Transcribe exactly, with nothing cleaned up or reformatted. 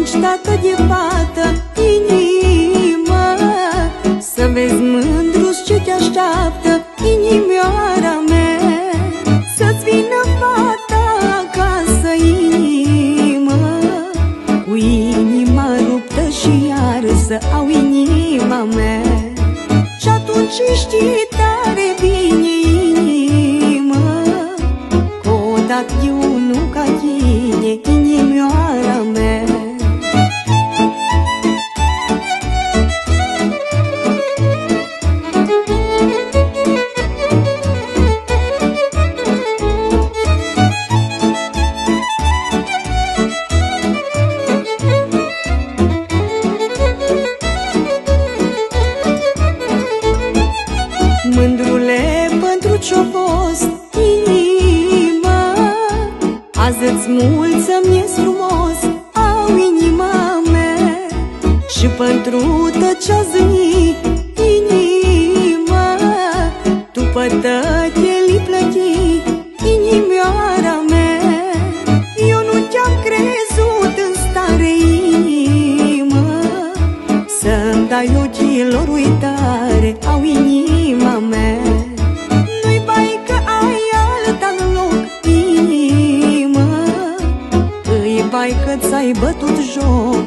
ești tată de fată, inimă, să vezi mândru-s ce te așteaptă, inimioara mea. Să-ți vină fata acasă, inimă, cu inima ruptă și iar să au inima mea. Și atunci știi tare bine, inimă, că odată eu nu ca tine, inimioara mea. Mândrule pentru ce-o fost, inima, azi-ți mulțămi ești frumos, au inima mea. Și pentru tăcea zi, inima, tu pătătele-i plăti, inimioara mea. Eu nu te-am crezut în stare, inimă, să-mi dai ochilor uitare, au inima mea. Nu-i bai că ai alta în loc, inimă, îi bai că ți-ai bătut joc,